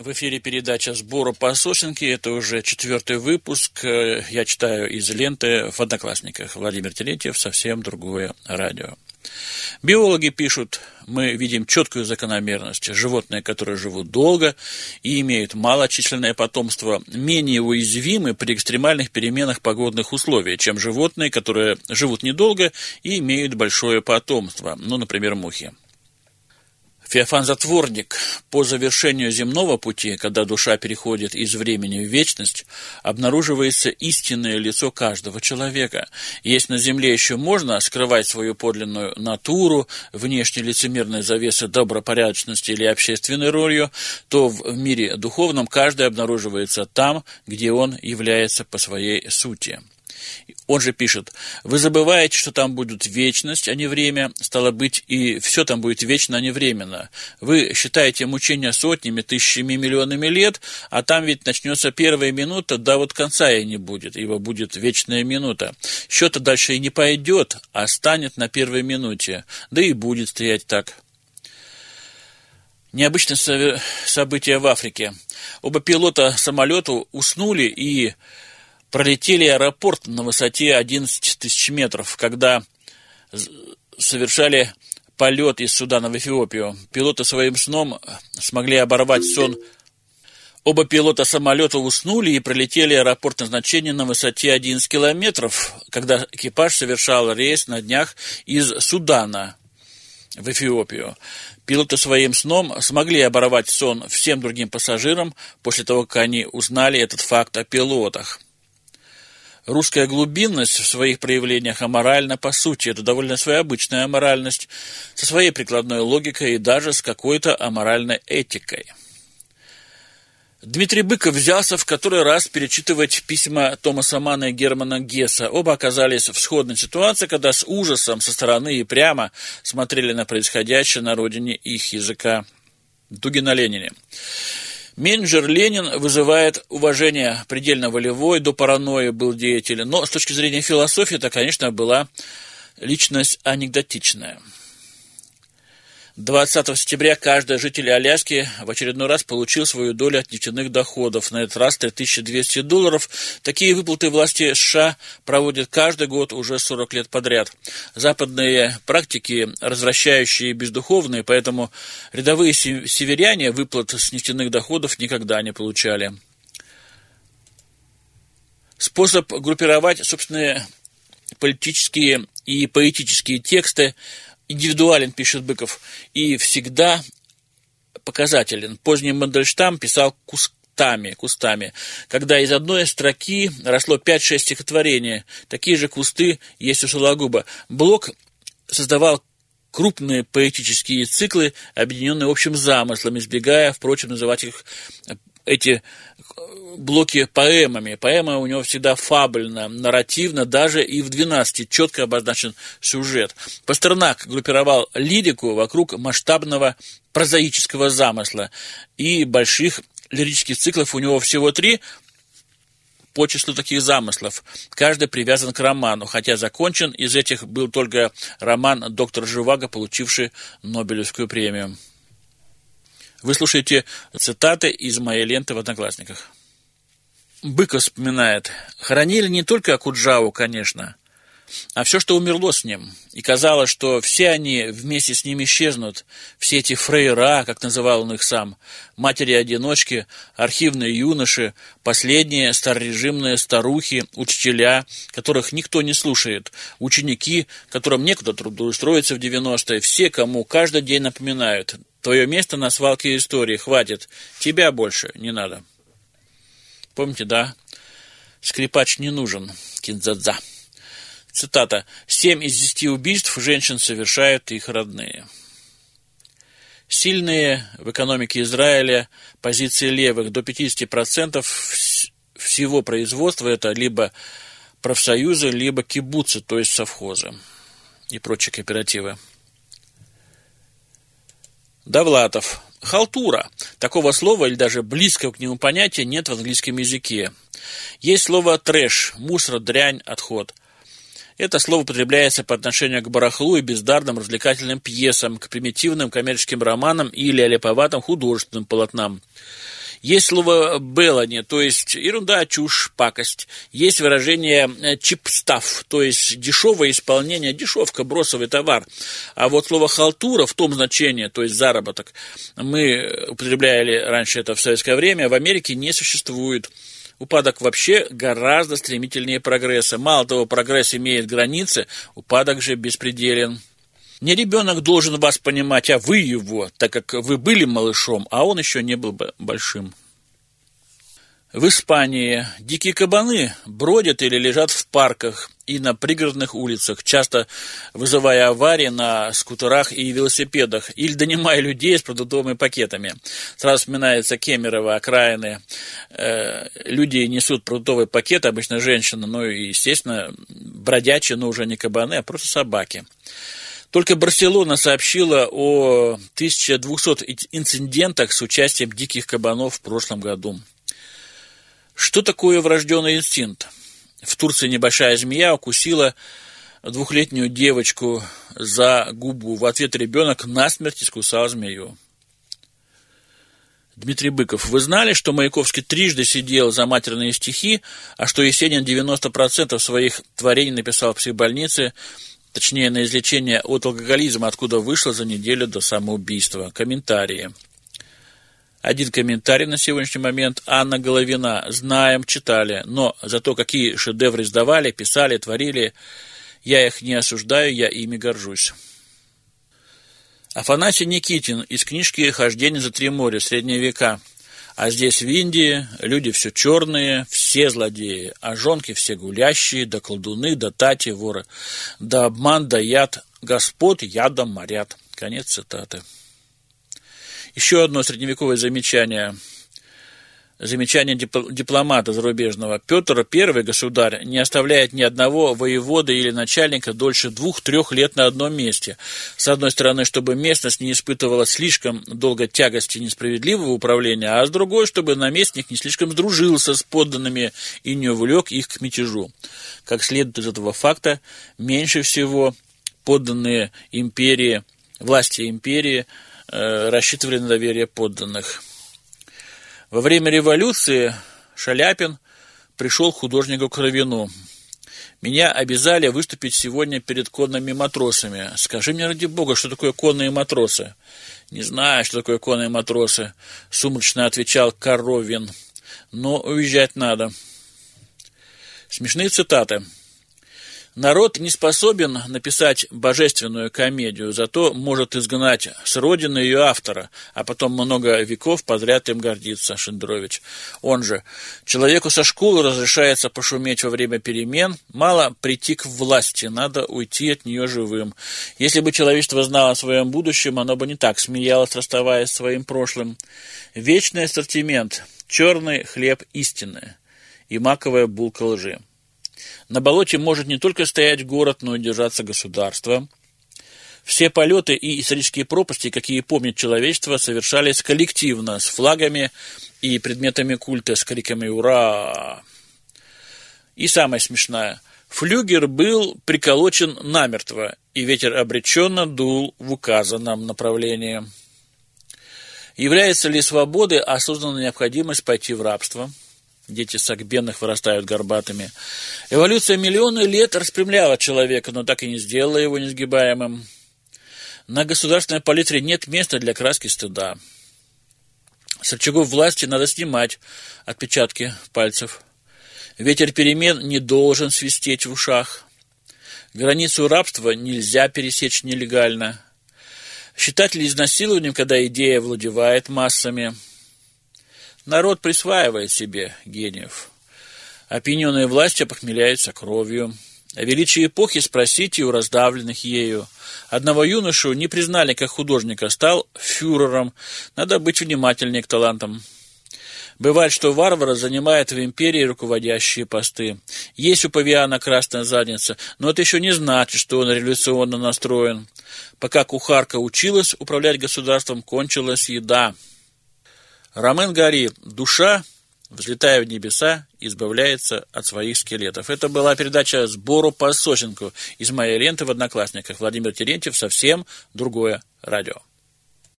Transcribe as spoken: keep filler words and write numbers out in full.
В эфире передача «Сбора по сосенке». Это уже четвертый выпуск. Я читаю из ленты в «Одноклассниках». Владимир Терентьев, «Совсем другое радио». Биологи пишут, мы видим четкую закономерность. Животные, которые живут долго и имеют малочисленное потомство, менее уязвимы при экстремальных переменах погодных условий, чем животные, которые живут недолго и имеют большое потомство, ну, например, мухи. Феофан Затворник. По завершению земного пути, когда душа переходит из времени в вечность, обнаруживается истинное лицо каждого человека. Если на земле еще можно скрывать свою подлинную натуру, внешне лицемерной завесы добропорядочности или общественной ролью, то в мире духовном каждый обнаруживается там, где он является по своей сути. Он же пишет, вы забываете, что там будет вечность, а не время, стало быть, и все там будет вечно, а не временно. Вы считаете мучения сотнями, тысячами, миллионами лет, а там ведь начнется первая минута, да вот конца и не будет, ибо будет вечная минута. Счета дальше и не пойдет, а станет на первой минуте, да и будет стоять так. Необычное событие в Африке. Оба пилота самолета уснули и пролетели аэропорт на высоте одиннадцать тысяч метров, когда совершали полет из Судана в Эфиопию. Пилоты своим сном смогли оборвать сон. Оба пилота самолета уснули и пролетели аэропорт назначения на высоте одиннадцать километров, когда экипаж совершал рейс на днях из Судана в Эфиопию. Пилоты своим сном смогли оборвать сон всем другим пассажирам после того, как они узнали этот факт о пилотах. Русская глубинность в своих проявлениях аморальна по сути. Это довольно своеобычная аморальность, со своей прикладной логикой и даже с какой-то аморальной этикой. Дмитрий Быков взялся в который раз перечитывать письма Томаса Манна и Германа Гесса. Оба оказались в сходной ситуации, когда с ужасом со стороны и прямо смотрели на происходящее на родине их языка. Дугин о Ленине. Менеджер Ленин вызывает уважение, предельно волевой, до паранойи был деятель, но с точки зрения философии это, конечно, была личность анекдотичная. двадцатого сентября каждый житель Аляски в очередной раз получил свою долю от нефтяных доходов, на этот раз три тысячи двести долларов. Такие выплаты власти США проводят каждый год уже сорок лет подряд. Западные практики развращающие и бездуховные, поэтому рядовые северяне выплат с нефтяных доходов никогда не получали. Способ группировать собственные политические и поэтические тексты индивидуален, пишет Быков, и всегда показателен. Поздний Мандельштам писал кустами, кустами, когда из одной строки росло пять-шесть стихотворений. Такие же кусты есть у Сологуба. Блок создавал крупные поэтические циклы, объединенные общим замыслом, избегая, впрочем, называть их эти блоки поэмами. Поэма у него всегда фабельна, нарративна, даже и в двенадцати четко обозначен сюжет. Пастернак группировал лирику вокруг масштабного прозаического замысла, и больших лирических циклов у него всего три по числу таких замыслов. Каждый привязан к роману, хотя закончен из этих был только роман «Доктор Живаго», получивший Нобелевскую премию. Вы слушаете цитаты из моей ленты в «Одноклассниках». Быков вспоминает, хоронили не только Окуджаву, конечно, а все, что умерло с ним. И казалось, что все они вместе с ним исчезнут, все эти фрейра, как называл он их сам, матери-одиночки, архивные юноши, последние старорежимные старухи, учителя, которых никто не слушает, ученики, которым некуда трудоустроиться в девяностые, все, кому каждый день напоминают, твое место на свалке истории, хватит, тебя больше не надо. Помните, да? Скрипач не нужен, Киндзадза. Цитата. «Семь из десяти убийств женщин совершают их родные». Сильные в экономике Израиля позиции левых до пятьдесят процентов всего производства – это либо профсоюзы, либо кибуцы, то есть совхозы и прочие кооперативы. Довлатов. Халтура. Такого слова или даже близкого к нему понятия нет в английском языке. Есть слово трэш, мусор, дрянь, отход. Это слово употребляется по отношению к барахлу и бездарным развлекательным пьесам, к примитивным коммерческим романам или олиповатым художественным полотнам. Есть слово «белани», то есть ерунда, чушь, пакость. Есть выражение «чипстав», то есть дешевое исполнение, дешевка, бросовый товар. А вот слово «халтура» в том значении, то есть заработок, мы употребляли раньше это в советское время, в Америке не существует. Упадок вообще гораздо стремительнее прогресса. Мало того, прогресс имеет границы, упадок же беспределен. Не ребенок должен вас понимать, а вы его, так как вы были малышом, а он еще не был большим. В Испании дикие кабаны бродят или лежат в парках и на пригородных улицах, часто вызывая аварии на скутерах и велосипедах, или донимая людей с продуктовыми пакетами. Сразу вспоминается Кемерово, окраины. Э, люди несут продуктовый пакет, обычно женщины, ну и, естественно, бродячие, но уже не кабаны, а просто собаки. Только Барселона сообщила о тысяче двухстах инцидентах с участием диких кабанов в прошлом году. Что такое врожденный инстинкт? В Турции небольшая змея укусила двухлетнюю девочку за губу. В ответ ребенок насмерть искусал змею. Дмитрий Быков. Вы знали, что Маяковский трижды сидел за матерные стихи, а что Есенин девяносто процентов своих творений написал в психбольнице, точнее на излечение от алкоголизма, откуда вышло за неделю до самоубийства? Комментарии. Один комментарий на сегодняшний момент. Анна Головина. Знаем, читали, но зато какие шедевры издавали, писали, творили. Я их не осуждаю, я ими горжусь. Афанасий Никитин из книжки «Хождение за три моря. Средние века». А здесь в Индии люди все черные, все злодеи, а жонки все гулящие, да колдуны, да тати, воры, да обман, да яд, господ ядом морят. Конец цитаты. Еще одно средневековое замечание. Замечание дипломата зарубежного. Петр Первый, государь, не оставляет ни одного воевода или начальника дольше двух-трех лет на одном месте. С одной стороны, чтобы местность не испытывала слишком долго тягости несправедливого управления, а с другой, чтобы наместник не слишком сдружился с подданными и не увлек их к мятежу. Как следует из этого факта, меньше всего подданные империи, власти империи, рассчитывали на доверие подданных. Во время революции Шаляпин пришел к художнику Кровину. Меня обязали выступить сегодня перед конными матросами. Скажи мне, ради бога, что такое конные матросы? Не знаю, что такое конные матросы, сумрачно отвечал Коровин. Но уезжать надо. Смешные цитаты. Народ не способен написать божественную комедию, зато может изгнать с родины ее автора, а потом много веков подряд им гордиться. Шендерович. Он же. Человеку со школы разрешается пошуметь во время перемен, мало прийти к власти, надо уйти от нее живым. Если бы человечество знало о своем будущем, оно бы не так смеялось, расставаясь с своим прошлым. Вечный ассортимент, черный хлеб истины и маковая булка лжи. На болоте может не только стоять город, но и держаться государство. Все полеты и исторические пропасти, какие помнит человечество, совершались коллективно, с флагами и предметами культа, с криками «Ура!». И самое смешное. Флюгер был приколочен намертво, и ветер обреченно дул в указанном направлении. Является ли свободой осознанная необходимость пойти в рабство? Дети сагбенных вырастают горбатыми. Эволюция миллионы лет распрямляла человека, но так и не сделала его несгибаемым. На государственной палитре нет места для краски стыда. С рычагов власти надо снимать отпечатки пальцев. Ветер перемен не должен свистеть в ушах. Границу рабства нельзя пересечь нелегально. Считать ли изнасилованием, когда идея владевает массами? Народ присваивает себе гениев. Опьяненные властью опохмеляются кровью. О величии эпохи спросите у раздавленных ею. Одного юношу не признали как художника, стал фюрером. Надо быть внимательнее к талантам. Бывает, что варвары занимают в империи руководящие посты. Есть у павиана красная задница, но это еще не значит, что он революционно настроен. Пока кухарка училась управлять государством, кончилась еда. Ромен Гори. Душа, взлетая в небеса, избавляется от своих скелетов. Это была передача «Сбору по сосенку» из моей ленты в Одноклассниках. Владимир Терентьев. Совсем другое радио.